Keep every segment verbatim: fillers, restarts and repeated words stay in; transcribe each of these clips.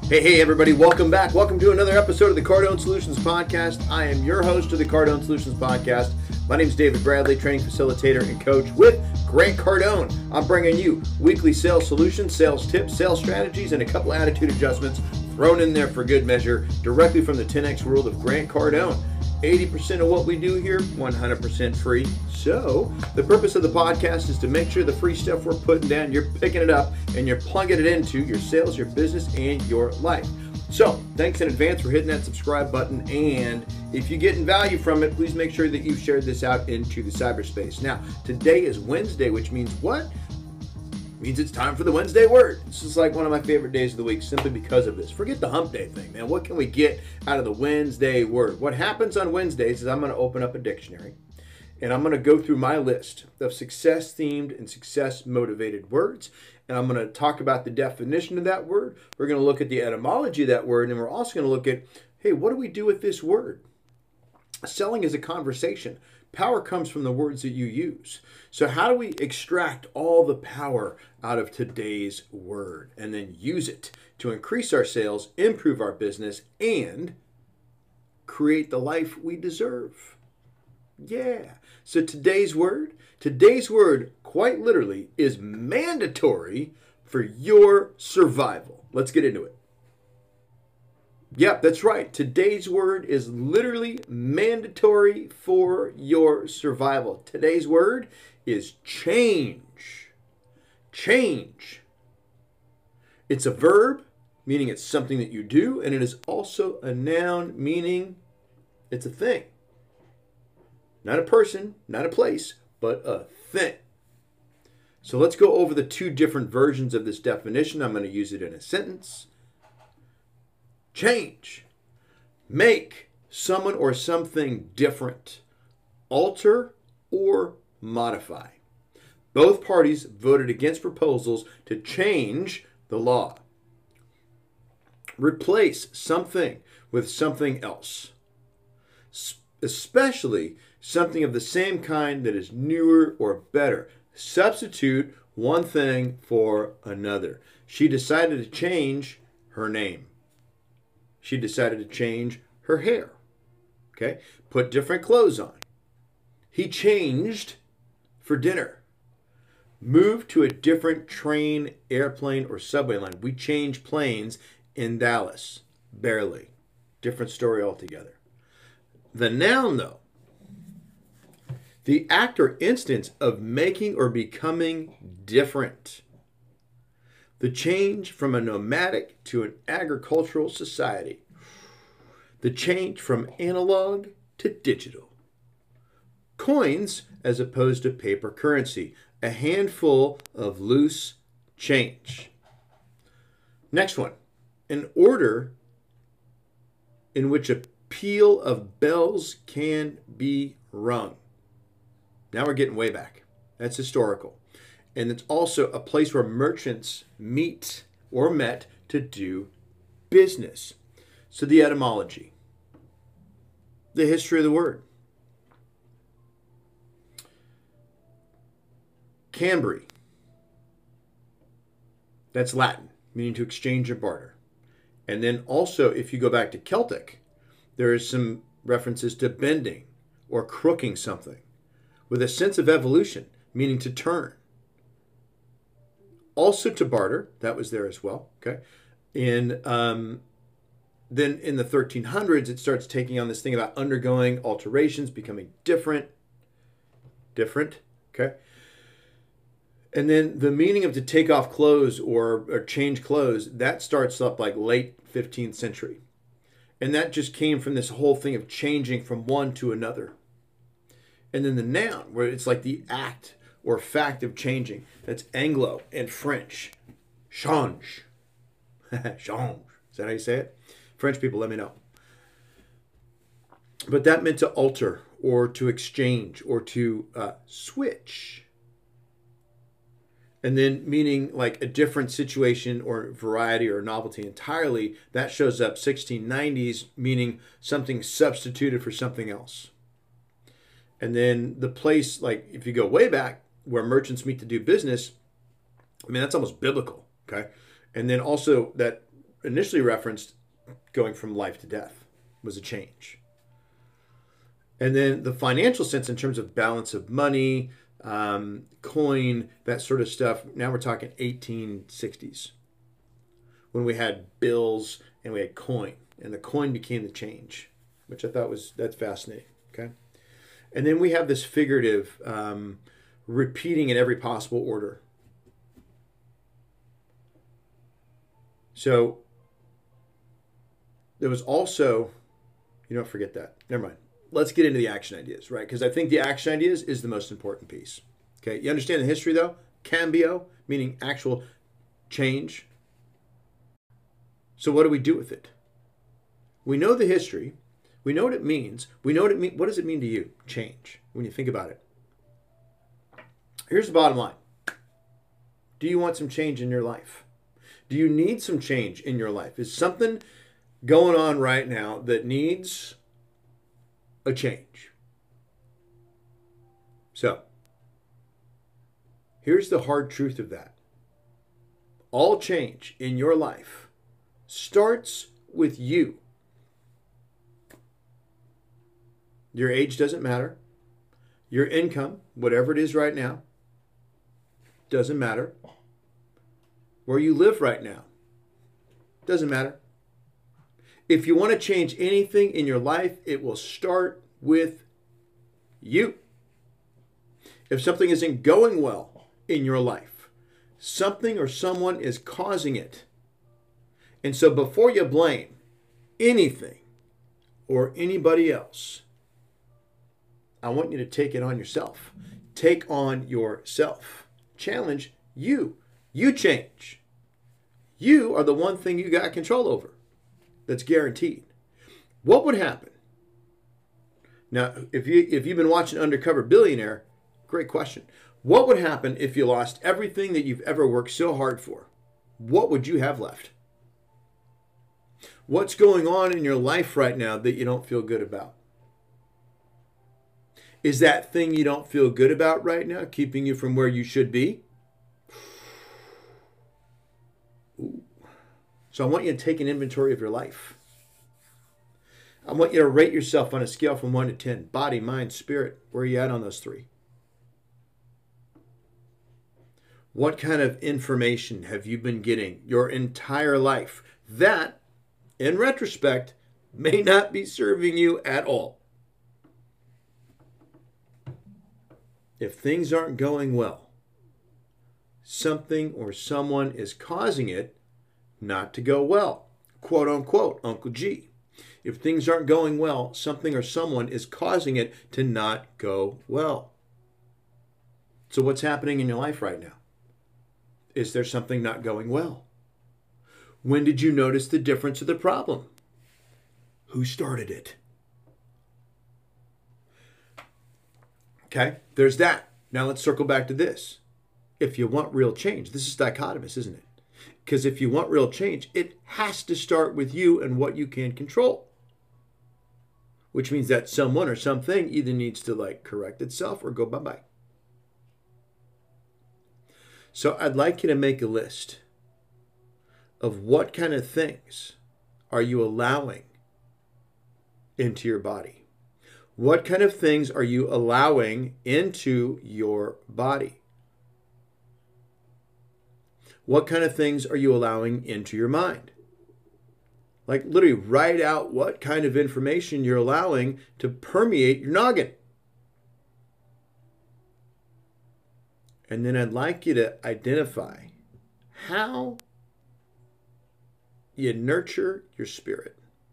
Hey, hey, everybody, welcome back. Welcome to another episode of the Cardone Solutions Podcast. I am your host of the Cardone Solutions Podcast. My name is David Bradley, training facilitator and coach with Grant Cardone. I'm bringing you weekly sales solutions, sales tips, sales strategies, and a couple attitude adjustments thrown in there for good measure directly from the ten X world of Grant Cardone. eighty percent of what we do here, one hundred percent free. So the purpose of the podcast is to make sure the free stuff we're putting down, you're picking it up and you're plugging it into your sales, your business, and your life. So thanks in advance for hitting that subscribe button. And if you're getting value from it, please make sure that you've shared this out into the cyberspace. Now, today is Wednesday, which means what? Means it's time for the Wednesday word. This is like one of my favorite days of the week simply because of this. Forget the hump day thing, man. What can we get out of the Wednesday word? What happens on Wednesdays is I'm going to open up a dictionary and I'm going to go through my list of success-themed and success-motivated words. And I'm going to talk about the definition of that word. We're going to look at the etymology of that word. And we're also going to look at, hey, what do we do with this word? Selling is a conversation. Power comes from the words that you use. So how do we extract all the power out of today's word and then use it to increase our sales, improve our business, and create the life we deserve? Yeah. So today's word, today's word quite literally is mandatory for your survival. Let's get into it. Yep, that's right. Today's word is literally mandatory for your survival. Today's word is change. Change. It's a verb, meaning it's something that you do, and it is also a noun, meaning it's a thing. Not a person, not a place, but a thing. So let's go over the two different versions of this definition. I'm going to use it in a sentence. Change. Make someone or something different. Alter or modify. Both parties voted against proposals to change the law. Replace something with something else. Especially something of the same kind that is newer or better. Substitute one thing for another. She decided to change her name. She decided to change her hair. Okay? Put different clothes on. He changed for dinner. Move to a different train, airplane, or subway line. We changed planes in Dallas. Barely. Different story altogether. The noun, though, the act or instance of making or becoming different. The change from a nomadic to an agricultural society. The change from analog to digital. Coins as opposed to paper currency. A handful of loose change. Next one. An order in which a peal of bells can be rung. Now we're getting way back. That's historical. And it's also a place where merchants meet or met to do business. So the etymology, the history of the word. Cambry. That's Latin, meaning to exchange or barter. And then also, if you go back to Celtic, there is some references to bending or crooking something with a sense of evolution, meaning to turn. Also to barter, that was there as well. Okay, and um, then in the thirteen hundreds, it starts taking on this thing about undergoing alterations, becoming different, different. Okay, and then the meaning of to take off clothes or, or change clothes, that starts up like late fifteenth century. And that just came from this whole thing of changing from one to another. And then the noun, where it's like the act or fact of changing. That's Anglo and French. Change. Change. Is that how you say it? French people, let me know. But that meant to alter or to exchange or to uh, switch. And then meaning like a different situation or variety or novelty entirely, that shows up sixteen nineties, meaning something substituted for something else. And then the place, like if you go way back, where merchants meet to do business, I mean, that's almost biblical, okay? And then also that initially referenced going from life to death was a change. And then the financial sense in terms of balance of money, um, coin, that sort of stuff. Now we're talking eighteen sixties when we had bills and we had coin, and the coin became the change, which I thought was, that's fascinating. Okay. And then we have this figurative um, repeating in every possible order. So there was also, you don't forget that. Never mind. Let's get into the action ideas, right? Because I think the action ideas is the most important piece. Okay. You understand the history though? Cambio, meaning actual change. So what do we do with it? We know the history. We know what it means. We know what it mean. What does it mean to you? Change. When you think about it. Here's the bottom line. Do you want some change in your life? Do you need some change in your life? Is something going on right now that needs a change? So, here's the hard truth of that. All change in your life starts with you. Your age doesn't matter. Your income, whatever it is right now, doesn't matter. Where you live right now, doesn't matter. If you want to change anything in your life, it will start with you. If something isn't going well in your life, something or someone is causing it. And so before you blame anything or anybody else, I want you to take it on yourself. Take on yourself. Challenge you. You change. You are the one thing you got control over. That's guaranteed. What would happen? Now, if you if you've been watching Undercover Billionaire, great question. What would happen if you lost everything that you've ever worked so hard for? What would you have left? What's going on in your life right now that you don't feel good about? Is that thing you don't feel good about right now keeping you from where you should be? Ooh. So I want you to take an inventory of your life. I want you to rate yourself on a scale from one to ten. Body, mind, spirit. Where are you at on those three? What kind of information have you been getting your entire life that, in retrospect, may not be serving you at all? If things aren't going well, something or someone is causing it not to go well. Quote unquote, Uncle G. If things aren't going well, something or someone is causing it to not go well. So what's happening in your life right now? Is there something not going well? When did you notice the difference of the problem? Who started it? Okay, there's that. Now let's circle back to this. If you want real change, this is dichotomous, isn't it? Because if you want real change, it has to start with you and what you can control. Which means that someone or something either needs to like correct itself or go bye-bye. So I'd like you to make a list of what kind of things are you allowing into your body. What kind of things are you allowing into your body? What kind of things are you allowing into your mind? Like literally write out what kind of information you're allowing to permeate your noggin. And then I'd like you to identify how you nurture your spirit.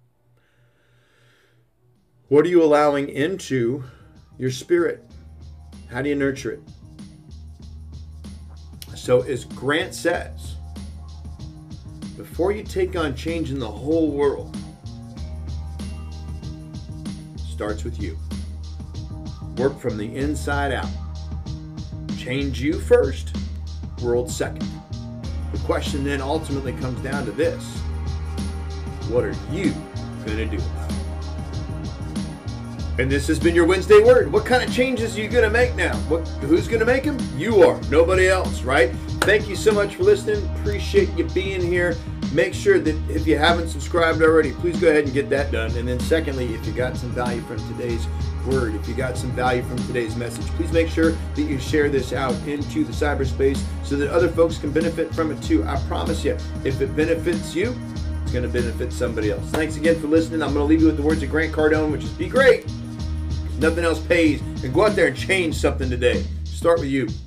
What are you allowing into your spirit? How do you nurture it? So as Grant says, before you take on changing the whole world, starts with you. Work from the inside out. Change you first, world second. The question then ultimately comes down to this. What are you going to do about it? And this has been your Wednesday Word. What kind of changes are you going to make now? What, who's going to make them? You are. Nobody else, right? Thank you so much for listening. Appreciate you being here. make sure that if you haven't subscribed already, please go ahead and get that done. And then secondly, if you got some value from today's word, if you got some value from today's message, please make sure that you share this out into the cyberspace so that other folks can benefit from it too. I promise you, if it benefits you, it's going to benefit somebody else. Thanks again for listening. I'm going to leave you with the words of Grant Cardone, which is be great. Nothing else pays. And go out there and change something today. Start with you.